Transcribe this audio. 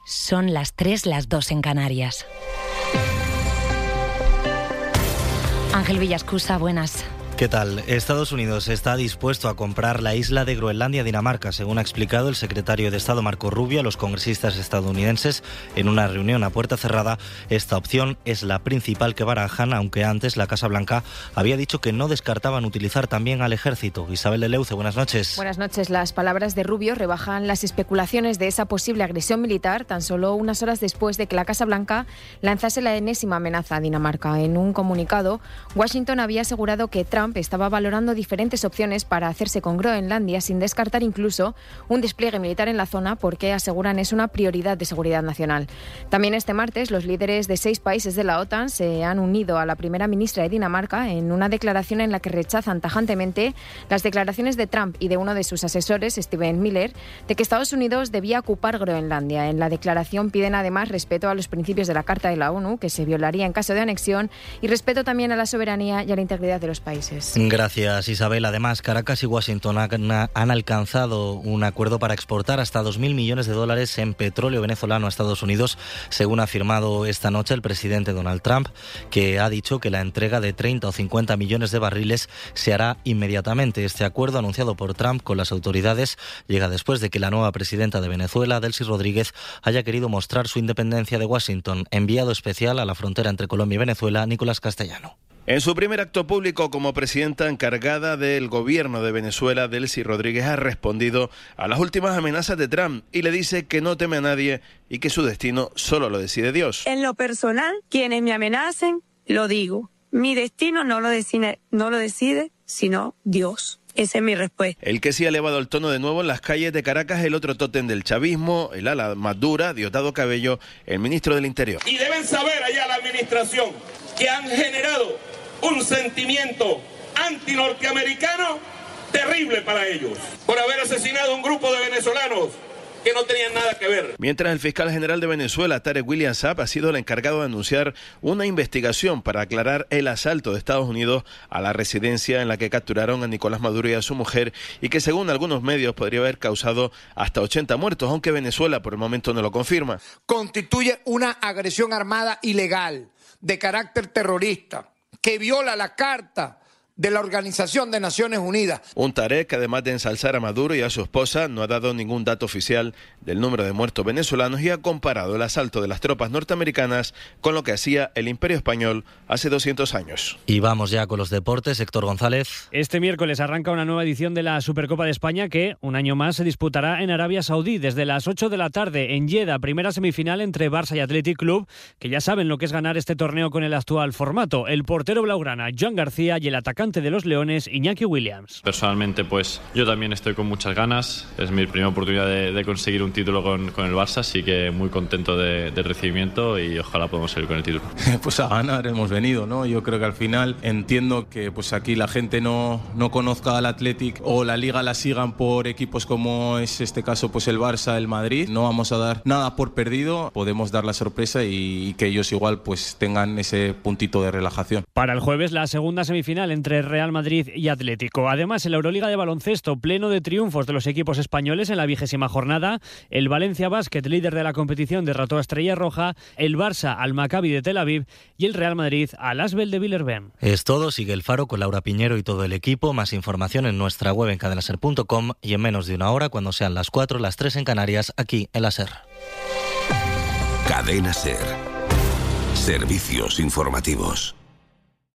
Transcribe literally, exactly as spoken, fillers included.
Son las tres, las dos en Canarias. Ángel Villascusa, buenas. ¿Qué tal? Estados Unidos está dispuesto a comprar la isla de Groenlandia a Dinamarca, según ha explicado el secretario de Estado Marco Rubio a los congresistas estadounidenses en una reunión a puerta cerrada. Esta opción es la principal que barajan, aunque antes la Casa Blanca había dicho que no descartaban utilizar también al ejército. Isabel de Leuce, buenas noches. Buenas noches. Las palabras de Rubio rebajan las especulaciones de esa posible agresión militar tan solo unas horas después de que la Casa Blanca lanzase la enésima amenaza a Dinamarca. En un comunicado, Washington había asegurado que Trump estaba valorando diferentes opciones para hacerse con Groenlandia, sin descartar incluso un despliegue militar en la zona, porque aseguran es una prioridad de seguridad nacional. También este martes los líderes de seis países de la OTAN se han unido a la primera ministra de Dinamarca en una declaración en la que rechazan tajantemente las declaraciones de Trump y de uno de sus asesores, Stephen Miller, de que Estados Unidos debía ocupar Groenlandia. En la declaración piden además respeto a los principios de la Carta de la ONU, que se violaría en caso de anexión, y respeto también a la soberanía y a la integridad de los países. Gracias, Isabel. Además, Caracas y Washington han, han alcanzado un acuerdo para exportar hasta dos mil millones de dólares en petróleo venezolano a Estados Unidos, según ha afirmado esta noche el presidente Donald Trump, que ha dicho que la entrega de treinta o cincuenta millones de barriles se hará inmediatamente. Este acuerdo, anunciado por Trump con las autoridades, llega después de que la nueva presidenta de Venezuela, Delcy Rodríguez, haya querido mostrar su independencia de Washington. Enviado especial a la frontera entre Colombia y Venezuela, Nicolás Castellano. En su primer acto público como presidenta encargada del gobierno de Venezuela, Delcy Rodríguez ha respondido a las últimas amenazas de Trump y le dice que no teme a nadie y que su destino solo lo decide Dios. En lo personal, quienes me amenacen, lo digo. Mi destino no lo decide, no lo decide, sino Dios. Esa es mi respuesta. El que sí ha elevado el tono de nuevo en las calles de Caracas es el otro tótem del chavismo, el ala más dura, Diosdado Cabello, el ministro del Interior. Y deben saber allá la administración que han generado un sentimiento antinorteamericano terrible para ellos, por haber asesinado a un grupo de venezolanos que no tenían nada que ver. Mientras el fiscal general de Venezuela, Tarek William Saab, ha sido el encargado de anunciar una investigación para aclarar el asalto de Estados Unidos a la residencia en la que capturaron a Nicolás Maduro y a su mujer, y que según algunos medios podría haber causado hasta ochenta muertos, aunque Venezuela por el momento no lo confirma. Constituye una agresión armada ilegal de carácter terrorista que viola la Carta de la Organización de Naciones Unidas. Un Tarek que, además de ensalzar a Maduro y a su esposa, no ha dado ningún dato oficial del número de muertos venezolanos y ha comparado el asalto de las tropas norteamericanas con lo que hacía el Imperio Español hace doscientos años. Y vamos ya con los deportes. Héctor González. Este miércoles arranca una nueva edición de la Supercopa de España que, un año más, se disputará en Arabia Saudí desde las ocho de la tarde en Jeddah. Primera semifinal entre Barça y Athletic Club, que ya saben lo que es ganar este torneo con el actual formato. El portero blaugrana, Joan García, y el atacante de los Leones, Iñaki Williams. Personalmente, pues yo también estoy con muchas ganas. Es mi primera oportunidad de, de conseguir un título con, con el Barça, así que muy contento de, del recibimiento y ojalá podamos salir con el título. Pues a ganar hemos venido, ¿no? Yo creo que al final entiendo que pues aquí la gente no, no conozca al Athletic o la Liga la sigan por equipos como es este caso pues el Barça, el Madrid. No vamos a dar nada por perdido, podemos dar la sorpresa y, y que ellos igual pues tengan ese puntito de relajación. Para el jueves la segunda semifinal entre Real Madrid y Atlético. Además, en la Euroliga de baloncesto, pleno de triunfos de los equipos españoles en la vigésima jornada. El Valencia Basket, líder de la competición, derrotó a Estrella Roja, el Barça al Maccabi de Tel Aviv y el Real Madrid al Asbel de Villerben. Es todo. Sigue El Faro con Laura Piñero y todo el equipo. Más información en nuestra web en cadena ser punto com y en menos de una hora, cuando sean las cuatro, las tres en Canarias, aquí en la SER. Cadena SER. Servicios informativos.